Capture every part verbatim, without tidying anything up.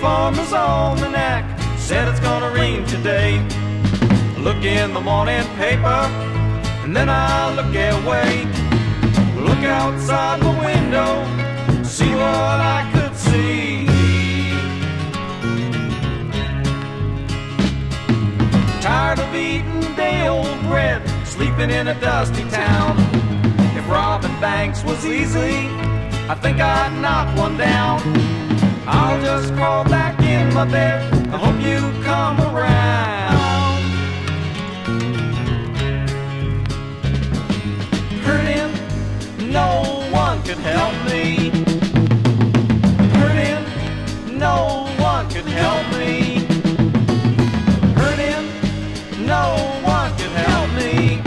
Farmer's Almanac said it's gonna rain today. Look in the morning paper, and then I look away. Look outside the window, see what I could see. Tired of eating day-old bread, sleeping in a dusty town. If robbing banks was easy, I think I'd knock one down. I'll just crawl back in my bed, I hope you come around. Hurting, no one could help me. Hurting, no one could help me. Hurting, no one could help me.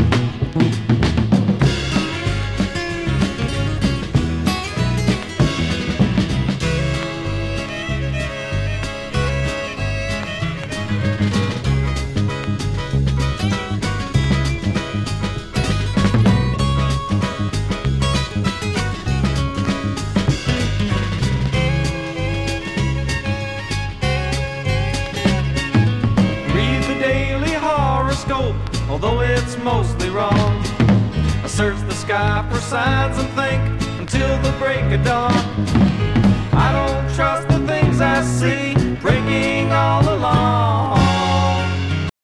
Although it's mostly wrong, I search the sky for signs and think until the break of dawn. I don't trust the things I see breaking all along.